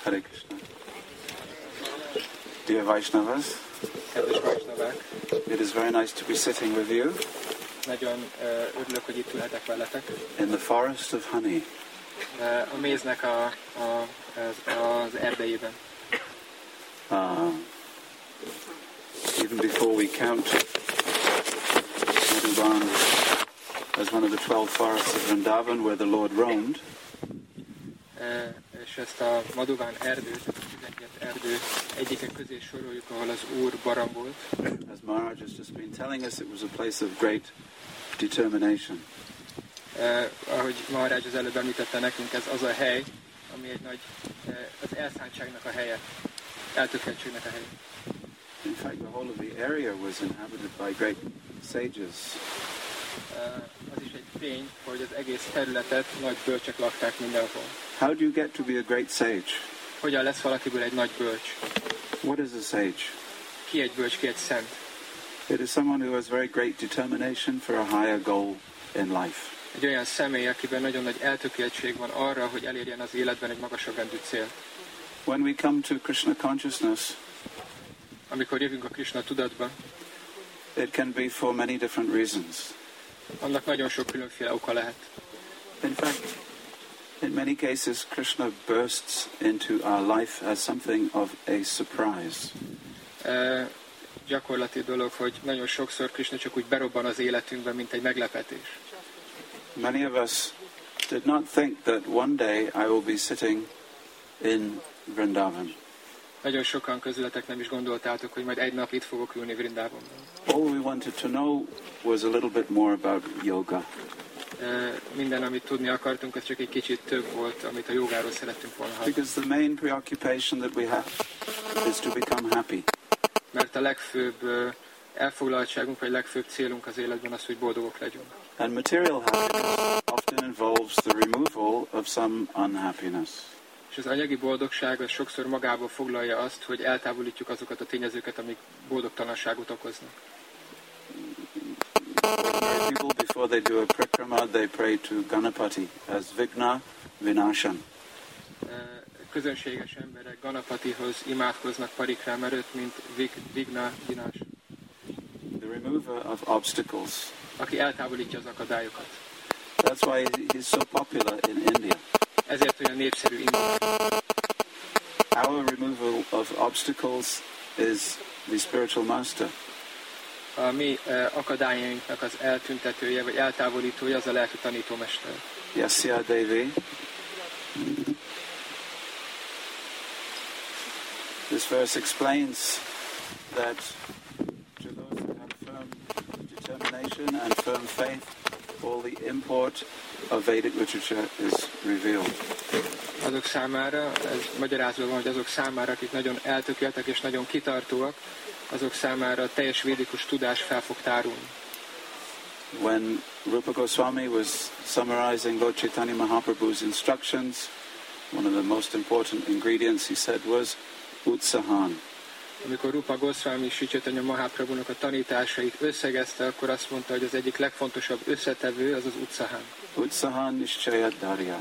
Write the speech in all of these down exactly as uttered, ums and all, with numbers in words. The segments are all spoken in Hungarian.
Hare Krishna. Dear Vaishnavas, Kedves Vaisnavák, it is very nice to be sitting with you nagyon uh, örülök, hogy itt ülhetek veletek. in the forest of honey. Uh, a méznek a, a, az, az erdejében. Uh, even before we count Madhuban as one of the twelve forests of Vrindavan where the Lord roamed, Uh, és ezt a Madhuban erdőt, a tizenkét erdő egyike közé soroljuk, ahol az Úr barangolt. as Maharaj has just been telling us, it was a place of great determination. Uh, ahogy Maharaj az előbb említette nekünk, ez az a hely, ami egy nagy, uh, az elszántságnak a helye, eltökéltségnek a helye. In fact, the whole of the area was inhabited by great sages. Uh, az is egy tény, hogy az egész területet nagy bölcsek lakták mindenhol. How do you get to be a great sage? Hogyan lesz valakiből egy nagy bölcs? What is a sage? Ki egy bölcs, ki egy szent? It is someone who has very great determination for a higher goal in life. Egy olyan személy, akiben nagyon nagy eltökéltség van arra, hogy elérjen az életben egy magasabb rendű célt. When we come to Krishna consciousness, Amikor jövünk a Krishna tudatba, it can be for many different reasons. annak nagyon sok különféle oka lehet. In fact, in many cases, Krishna bursts into our life as something of a surprise. E, gyakorlati dolog, hogy nagyon sokszor Krishna csak úgy berobban az életünkben, mint egy meglepetés. Many of us did not think that one day I will be sitting in Vrindavan. Nagyon sokan közületek nem is gondoltátok, hogy majd egy nap itt fogok ülni Vrindávonban. All we wanted to know was a little bit more about yoga. E, minden, amit tudni akartunk, az csak egy kicsit több volt, amit a jogáról szerettünk volna hallani. Because the main preoccupation that we have is to become happy. Mert a legfőbb ö, elfoglaltságunk, vagy legfőbb célunk az életben az, hogy boldogok legyünk. And material happiness often involves the removal of some unhappiness. És az anyagi boldogság az sokszor magába foglalja azt, hogy eltávolítjuk azokat a tényezőket, amik boldogtalanságot okoznak. Ordinary people, before they do a prikrama, they pray to Ganapati as Vigna Vinashan. E, közönséges emberek Ganapatihoz imádkoznak parikrám előtt, mint Vig- Vigna Vinás, The remover of obstacles. aki eltávolítja az akadályokat. That's why he's so popular in India. Ezért olyan népszerű India. Our removal of obstacles is the spiritual master. A mi e, akadályainknak az eltüntetője, vagy eltávolítója az a lelki tanítómester. Yasya Devi. This verse explains that to those who have firm determination and firm faith, all the import of Vedic literature is revealed. Azok számára, ez magyarázva van, hogy azok számára, akik nagyon eltökéltek és nagyon kitartóak, azok számára a teljes védikus tudás fel fog tárulni. When Rupa Goswami was summarizing Lord Chaitanya Mahaprabhu's instructions, one of the most important ingredients he said was utsahan. Amikor Rupa Goswami Sri Chaitanya Mahaprabhunak a tanításait összegezte, akkor azt mondta, hogy az egyik legfontosabb összetevő az az utsahan. Utsahan nishchayat dharyat.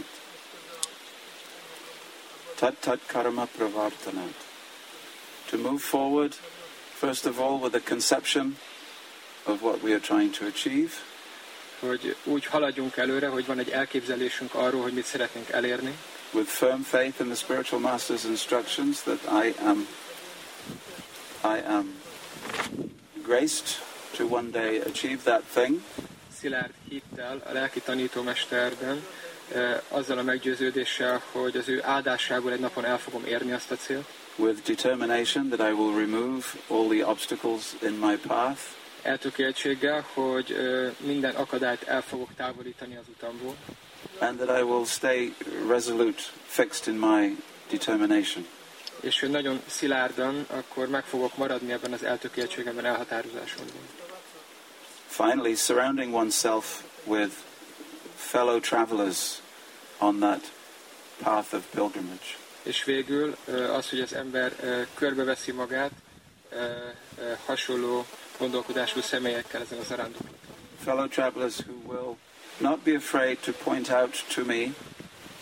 Tat tat karma pravartanat. To move forward, first of all, with a conception of what we are trying to achieve. Hogy úgy haladjunk előre, hogy van egy elképzelésünk arról, hogy mit szeretnénk elérni. With firm faith in the spiritual master's instructions that I am I am graced to one day achieve that thing. Szilárd hittel a lelki tanítómesterben, eh, azzal a meggyőződéssel, hogy az ő áldásából egy napon el fogom érni azt a célt. With determination that I will remove all the obstacles in my path. Eltökéltséggel, hogy eh, minden akadályt el fogok távolítani az utamból. And that I will stay resolute, fixed in my determination. És hogy nagyon szilárdan, akkor meg fogok maradni ebben az eltökéltségemben, elhatározásomban. Finally, surrounding oneself with fellow travelers on that path of pilgrimage. És végül az, hogy az ember körbeveszi magát hasonló gondolkodású személyekkel ezen a zarándoklaton. Fellow travelers who will not be afraid to point out to me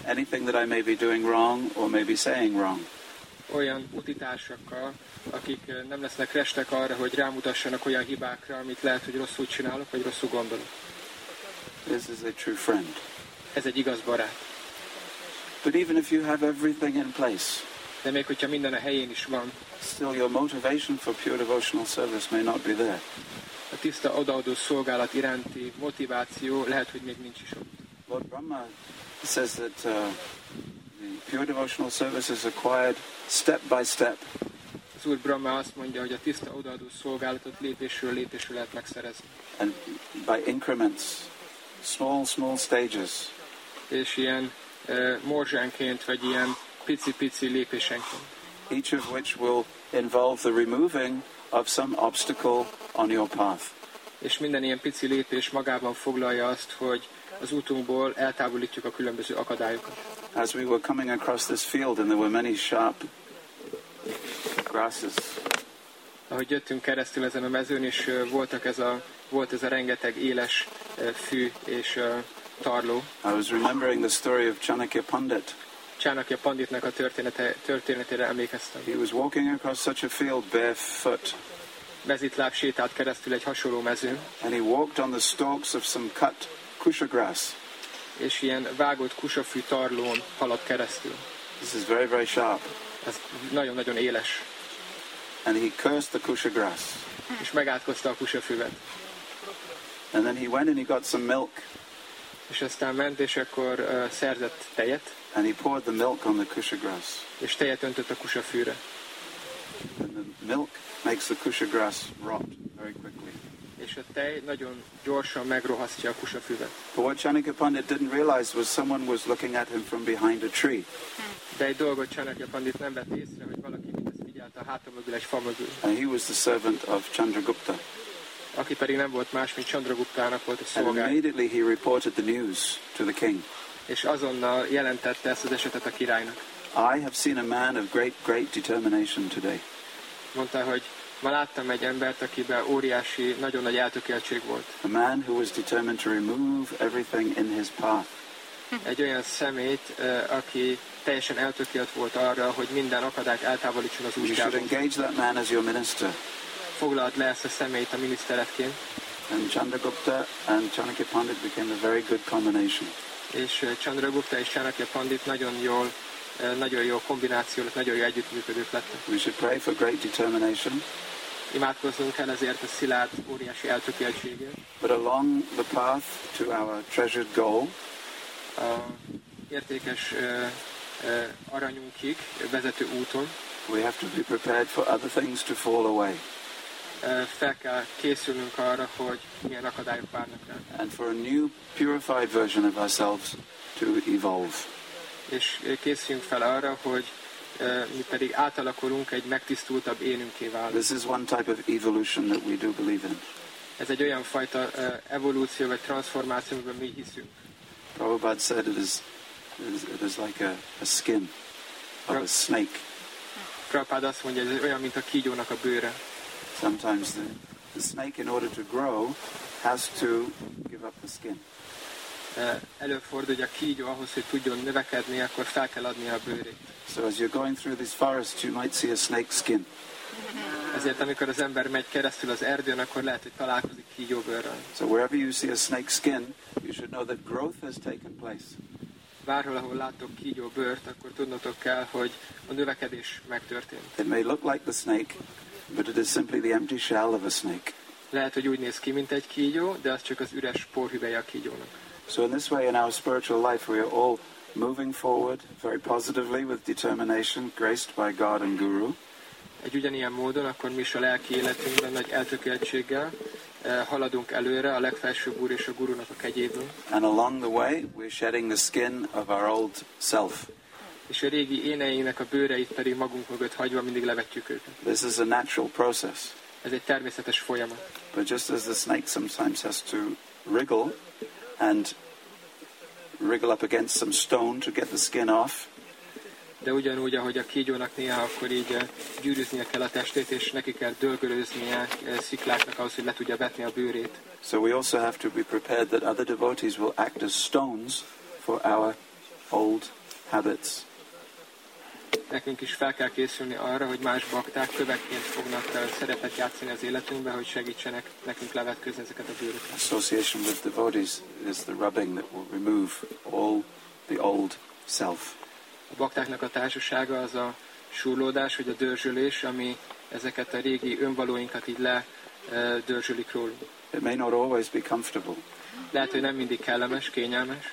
anything that I may be doing wrong or may be saying wrong. Olyan utitársakkal, akik nem lesznek restek arra, hogy rámutassanak olyan hibákra, amit lehet, hogy rosszul csinálok, vagy rosszul gondolok. This is a true friend. Ez egy igaz barát. But even if you have everything in place, De még hogyha minden a helyén is van, still your motivation for pure devotional service may not be there. a tiszta odaadó szolgálat iránti motiváció lehet, hogy még nincs is ott. Lord Brahma says that uh, the pure devotional service is acquired step by step. Az Úr Brahma azt mondja, hogy a tiszta odaadó szolgálatot lépésről lépésre lehet megszerezni. And by increments, small, small stages. És ilyen uh, morzsánként, vagy ilyen pici-pici lépésenként. Each of which will involve the removing of some obstacle on your path. És minden ilyen pici lépés magában foglalja azt, hogy az útunkból eltávolítjuk a különböző akadályokat. As we were coming across this field and there were many sharp grasses, Ahogy jöttünk keresztül ezen a mezőn, és uh, voltak ez a, volt ez a rengeteg éles uh, fű és uh, tarló. I was remembering the story of Chanakya Pandit. Chanakya Panditnak a története, történetére emlékeztem. He was walking across such a field barefoot, Mezitláb sétált keresztül egy hasonló mezőn, and he walked on the stalks of some cut kusha grass. és ilyen vágott kusafű tarlón haladt keresztül. This is very, very sharp. Ez nagyon-nagyon éles. And he cursed the kusha grass. És megátkozta a kusafüvet. And then he went and he got some milk, És aztán ment, és akkor uh, szerzett tejet, and he poured the milk on the kusha grass. és tejet öntött a kusafűre. And the milk makes the kusha grass rot very quickly. És a tej nagyon gyorsan megrohasztja a kusafüvet. But what Chanakya Pandit didn't realize was someone was looking at him from behind a tree. De egy dolgot Chanakya Pandit nem vett észre, hogy valaki mindezt figyelte a háta mögül, egy fa mögül. And he was the servant of Chandragupta. Aki pedig nem volt más, mint Chandraguptának volt a And szolgája. immediately he reported the news to the king. És azonnal jelentette ezt az esetet a királynak. I have seen a man of great, great determination today. Mondta, hogy ma láttam egy embert, akiben óriási, nagyon nagy eltökéltség volt. A man who was determined to remove everything in his path. Egy olyan személyt, aki teljesen eltökélt volt arra, hogy minden akadályt eltávolítson az You should útjából. engage that man as your minister. Foglalt le ezt a személyt a miniszteretként, And Chandragupta and Chanakya Pandit became a very good combination. és Chandragupta és Chanakya Pandit nagyon jól, nagyon jó kombináció lett, nagyon jó együttműködők lettek. We should pray for great determination. Imádkoznunk kell ezért a szilárd, óriási eltökéltségért. But along the path to our treasured goal, A értékes uh, uh, aranyunkig vezető úton we have to be prepared for other things to fall away. uh, fel kell készülnünk arra, hogy milyen akadályok várnak rá. And for a new purified version of ourselves to evolve. És készüljünk fel arra, hogy uh, mi pedig átalakulunk, egy megtisztultabb énünké válunk. This is one type of evolution that we do believe in. Ez egy olyan fajta uh, evolúció vagy transformáció, amiben mi hiszünk. Prabhupada said it is, it is, it is like a, a skin of a snake. Prabhupád azt mondja, ez olyan, mint a kígyónak a bőre. Sometimes the, the snake, in order to grow, has to give up the skin. Uh, előfordul, hogy a kígyó ahhoz, hogy tudjon növekedni, akkor fel kell adnia a bőrét. So as you're going through this forest, you might see a snake skin. Ezért amikor az ember megy keresztül az erdőn, akkor lehet, hogy találkozik kígyóbőrrel. So wherever you see a snake skin, you should know that growth has taken place. Bárhol, ahol láttok kígyóbőrt, akkor tudnotok kell, hogy a növekedés megtörtént. It may look like the snake, but it is simply the empty shell of a snake. Lehet, hogy úgy néz ki, mint egy kígyó, de az csak az üres porhüvelye a kígyónak. So in this way, in our spiritual life, we are all moving forward very positively with determination, graced by God and Guru. Egy ugyanilyen módon, akkor mi is a lelki életünkben nagy eltökéltséggel eh, haladunk előre a legfelsőbb Úr és a Gurunak a kegyéből. And along the way, we're shedding the skin of our old self. És a régi éneinknek a bőreit pedig magunk mögött hagyva mindig levetjük őket. This is a natural process. Ez egy természetes folyamat. But just as the snake sometimes has to wriggle and wriggle up against some stone to get the skin off, De ugyanúgy, ahogy a kígyónak néha akkor így eh, gyűrűznie kell a testét, és neki kell dölgölőznie eh, szikláknak ahhoz, hogy le tudja vetni a bőrét. so we also have to be prepared that other devotees will act as stones for our old habits. Nekünk is fel kell készülni arra, hogy más bakták kövekként fognak uh, szerepet játszani az életünkben, hogy segítsenek nekünk levetközni ezeket a bűnöket. Association with devotees is the rubbing that will remove all the old self. A baktáknak a társasága az a súrlódás, vagy a dörzsölés, ami ezeket a régi önvalóinkat így ledörzsölik rólunk. It may not always be comfortable. Lehet, hogy nem mindig kellemes, kényelmes.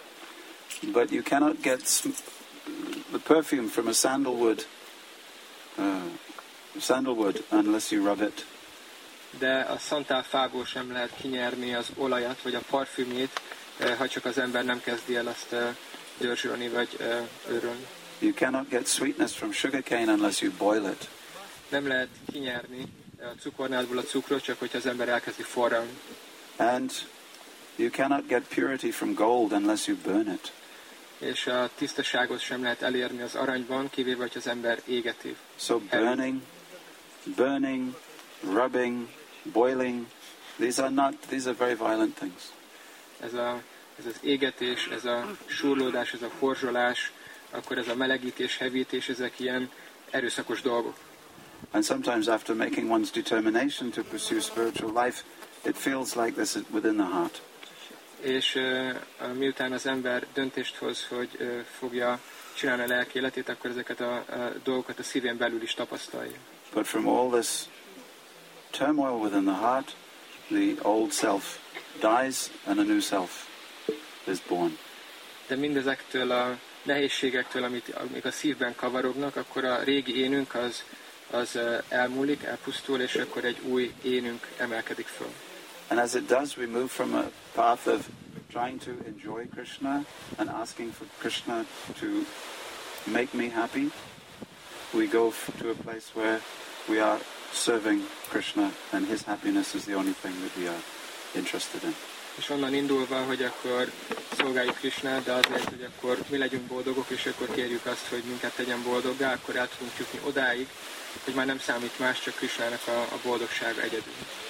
But you cannot get sm- the perfume from a sandalwood, uh, sandalwood unless you rub it. De a szantál fából sem lehet kinyerni az olajat, vagy a parfümjét, ha csak az ember nem kezdi el azt dörzsölni, vagy őrölni. You cannot get sweetness from sugarcane unless you boil it. Nem lehet kinyerni a cukornádból a cukrot, csak hogyha az ember elkezdi forralni. And you cannot get purity from gold unless you burn it. És a tisztaságot sem lehet elérni az aranyban, kivéve, hogy az ember égeti. So burning, burning, rubbing, boiling, these are not, these are very violent things. Ez, a, ez az égetés, ez a súrlódás, ez a forzsolás, akkor ez a melegítés, hevítés, ezek ilyen erőszakos dolgok. And sometimes after making one's determination to pursue spiritual life, it feels like this is within the heart. És uh, miután az ember döntést hoz, hogy uh, fogja csinálni a lelki életét, akkor ezeket a, a dolgokat a szívén belül is tapasztalja. But from all this turmoil within the heart, the old self dies and a new self is born. De mindezektől a nehézségektől, amit, amik a szívben kavarognak, akkor a régi énünk az, az uh, elmúlik, elpusztul, és akkor egy új énünk emelkedik föl. And as it does, we move from a path of trying to enjoy Krishna and asking for Krishna to make me happy. We go to a place where we are serving Krishna and his happiness is the only thing that we are interested in. És onnan indulva, hogy akkor szolgáljuk Krishnát, de azért, hogy akkor mi legyünk boldogok, és akkor kérjük azt, hogy minket tegyen boldoggá, akkor el tudunk jutni odáig, hogy már nem számít más, csak Krishnának a, a boldogsága egyedül.